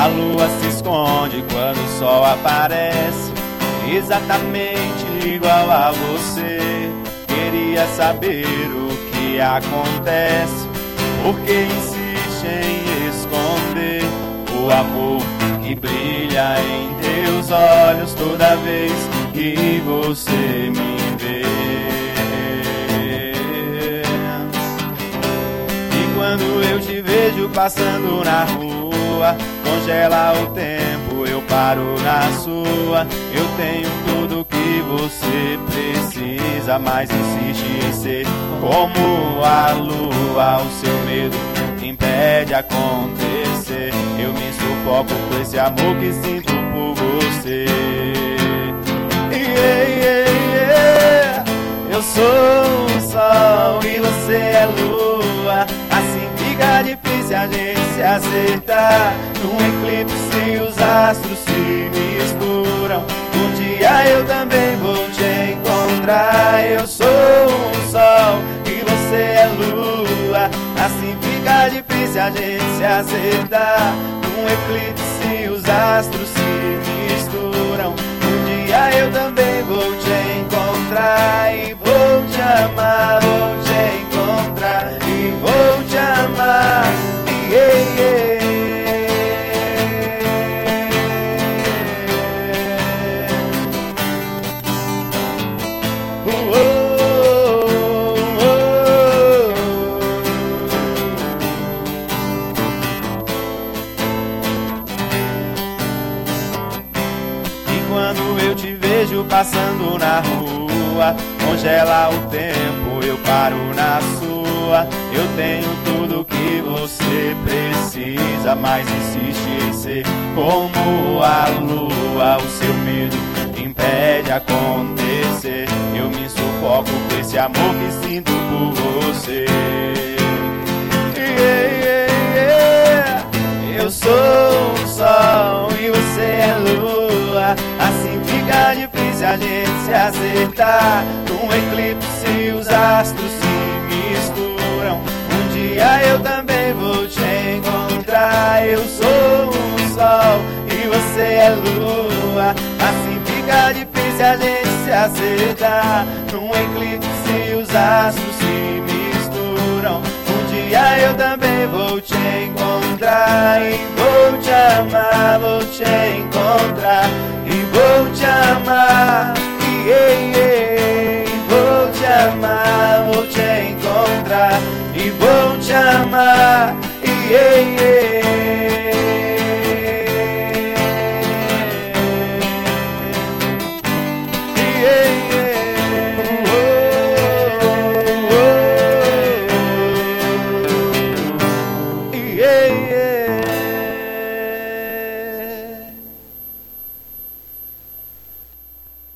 lua se esconde quando o sol aparece, exatamente igual a você. Queria saber o que acontece, porque insiste em esconder o amor que brilha em teus olhos toda vez que você me vê. E quando eu te vejo passando na rua, congela o tempo, eu paro na sua. Eu tenho tudo que você precisa, mas insiste em ser como a lua. O seu medo impede acontecer. Eu me sufoco com esse amor que sinto por você. Eu sou o sol e você é lua. Assim fica difícil a gente se acertar. Num eclipse os astros se misturam. Um dia eu também vou te encontrar. Eu sou o sol e você é lua. Assim fica difícil a gente se acertar. Num eclipse os astros se misturam. Um dia eu também vou te encontrar. E vou te amar, vou te encontrar. E vou te amar. Quando eu te vejo passando na rua, congela o tempo, eu paro na sua. Eu tenho tudo que você precisa, mas insiste em ser como a lua. O seu medo impede acontecer. Eu me sufoco com esse amor que sinto por você. Eu sou o sol e você é lua. Assim fica difícil a gente se acertar. Num eclipse os astros se misturam. Um dia eu também vou te encontrar. Eu sou o sol e você é lua. Assim fica difícil a gente se acertar. Num eclipse os astros se misturam. Um dia eu também vou te encontrar. E vou te amar, vou te encontrar. E vou te amar. Vou te amar, vou te encontrar. E vou te amar.